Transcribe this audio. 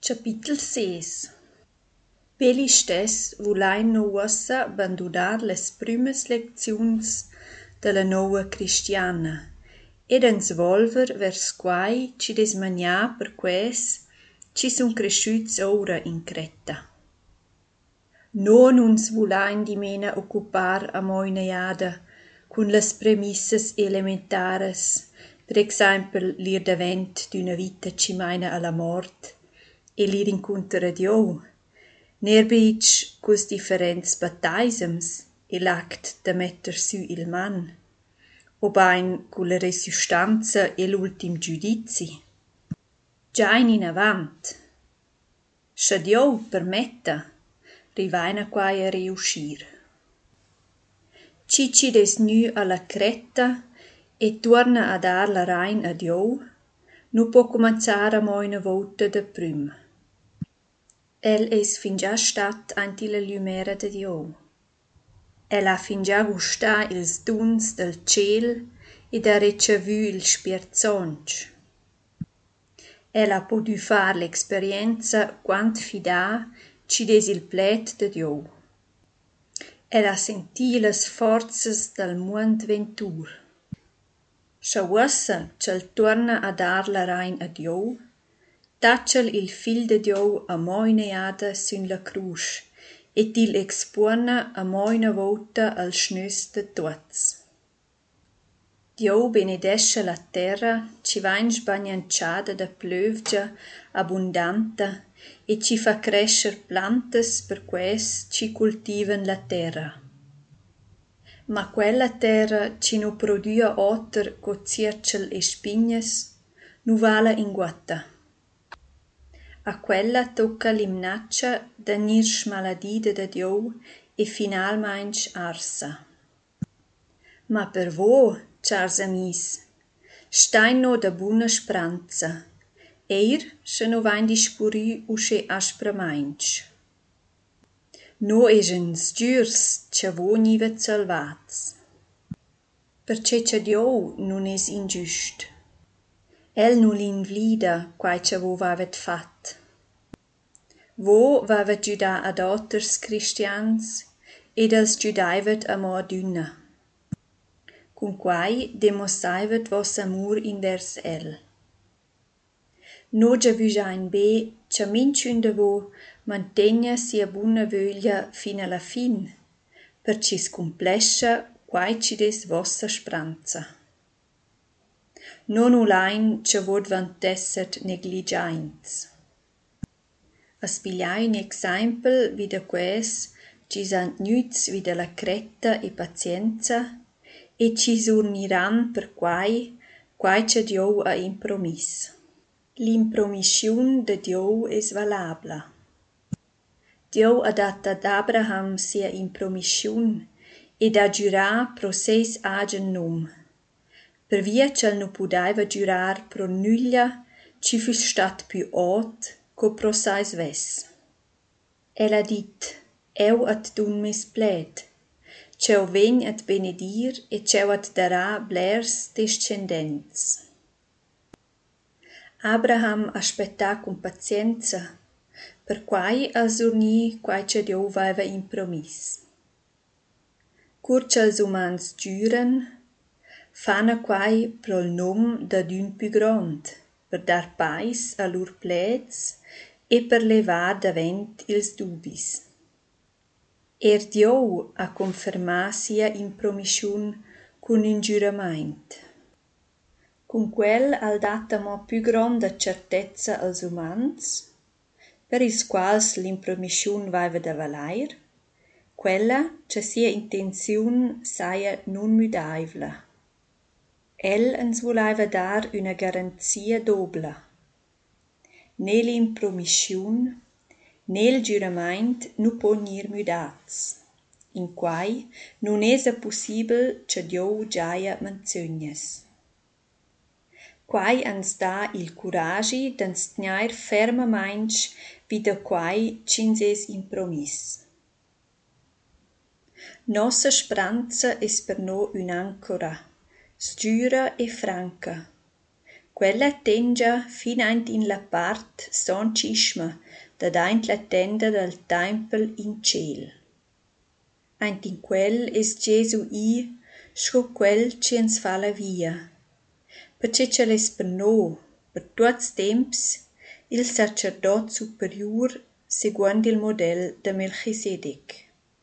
Chapitel 6. Peli stess vulain nu uossa abandonar les prümes lecziuns de la nova cristiana ed ens volver vers quai ci desmanià per quels ci sun cresciuts ora in Creta. Non uns vulain dimena occupar a moina iada cun las premissas elementaras, per exempel l'ir davent d'una vita ci maina alla mort e l'ir incunter a Dio, nerbeic cus differents baptaisems e l'act de metter sü il man, o bain cu la resustanza e l'ultim giudizi. Giain in avant. Scha Dio permetta, rivaina quai a riuscir. Cici des nu alla Creta e tuorna a dar la rain a Dio, nu può cominciare a moina volta da prüm. El es fin già stat anti la lumera de Dio. El ha fin già gustà ils duns del ciel ed ha recevü il spierzonch. El ha podu far l'experienza quant fidà ci des il plet de Dio. El ha sentì las forzas del muond ventur. Scha uossa ch'el tuorna a dar la rain a Dio, tachel il fil de Dio a moina iada sün la crusc et il expuona a moina volta al schnüs de tuots. Dio benedesce la terra ci vain sbagnanciada da plövgia abundanta e ci fa crescer plantas per quels ci cultivan la terra. Ma quella terra ci nu produa oter co ziercel e spignas, nu vala in guatta. A quella tocca l'imnaccia da nirsch maladida da Dio e finalmaing arsa. Ma per vo, chars amis, stain no da buna spranza, eir se no vain dispurì usce aspramaing. No eschens giurs cha vo nivet salvats. Perché cha Dio nun es ingiust. El nu l'invlida quai cha vo vavet fat. Vo vavet giudà ad otters cristians ed els giudaivet a mo adüna. Cun quai demossaivet vos amur invers el. No già vüsciain be cha minchün de vo mantegna sia buna vöglia fin alla fin, percis cumplescha quai ci des vossa spranza. Non ulain cha vod vantesset negligiains. Aspigliai un exempel vida quels ci sant gnüts vida la Creta e pazienza e ci surniran per quai cha Dio ha impromis. L'impromisciun de Dio es valabla. Dio ha dat ad Abraham sia impromisciun ed ha giurà pro seis agen num. Per via ch'el nu pudaiva giurar pro nuglia ci fus stat più ot co pro sais ves. El ha dit, eu at dun mes pled, ch'eu vegn at benedir e ch'eu at darà blers descendents. Abraham aspettà con pazienza, per quai ha surni quai cha Dio vaiva impromis. Cur ch'els umans giuren, fana quai prol nom d'adün più grond, per dar pais a lur pleds e per levar davent ils dubis. Dio ha confermà sia impromisciun cun un giuramaint. Cun quel al data mo più gronda certezza als umans, per ils quals l'impromisciun vaiva da valair, quella cha sia intenziun saia nun müdaivla. El ens volaiva dar una garanzia dobla. Ne l'impromisciun, ne il giuramaint nu po gnir müdats, in quai nun esa possibel cha Dio giaia manzögnas. Quai ans dà il curagi d'ans tgnair fermamaing vida quai ch'ins es impromis. Nossa spranza es per no un'ancora, sgiura e franca, Quella tengia fin aint in la part son cisma dadaint la tenda del tempel in ciel. Aint in quel es Gesù sco quel ci ens fa la via. Perché ce l'es per no, per tuots temps, il sacerdot superior seguond il model de Melchisedec.